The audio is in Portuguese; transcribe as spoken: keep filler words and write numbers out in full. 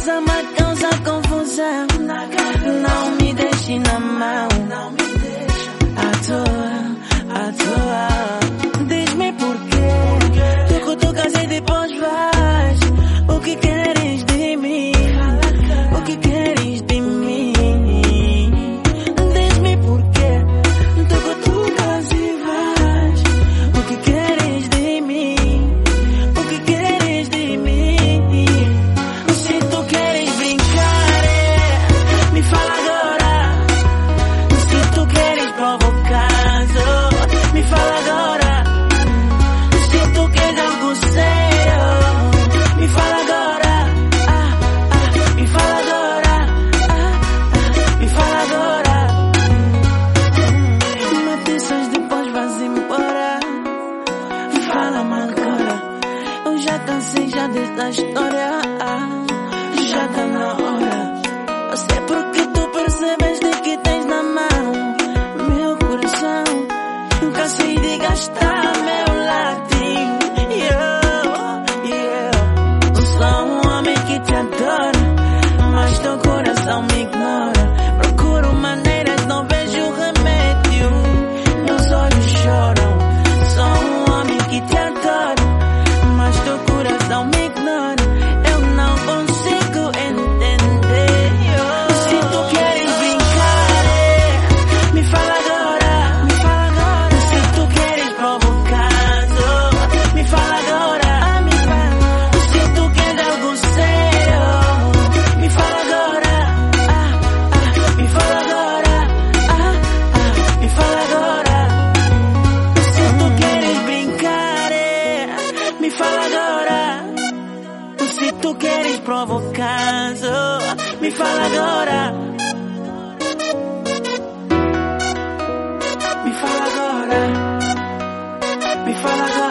Essa má causa confusão. Não me deixe na mão. À toa, à toa. Diz-me porquê. Tu cutucas e depois vais. O que queres de mim? O que queres de mim? Diz-me porquê. Tu cutucas e vais. O que queres de mim? O que queres de mim? Se tu queres brincar, é, me fala agora. Se tu queres provocar, oh, me fala agora. Se tu queres algo sério, me fala agora. Ah, ah, me fala agora. Ah, ah, me fala agora. Notícias depois vais embora. Fala-me agora. Eu já cansei já desta história. Ah, já tá na hora. Eu sei porque tu percebes de que tens na mão meu coração. Cansei de gastar meu latim. Yeah, yeah. Sou um homem que te adora, mas teu coração me ignora. Procuro maneiras, não vejo remédio. Meus olhos choram. Sou um homem que te adora, mas teu coração me ignora. Eu não consigo entender. Se tu queres brincar, é, me fala agora. Me fala agora. Se tu queres provocar, oh, me fala agora. Ah, me fala. Se tu queres algo sério, me fala agora. Ah, ah, me fala agora. Ah, ah, me fala agora. Se tu queres brincar, é, me fala agora. Se tu queres provocar, oh, me fala agora. Me fala agora. Me fala agora.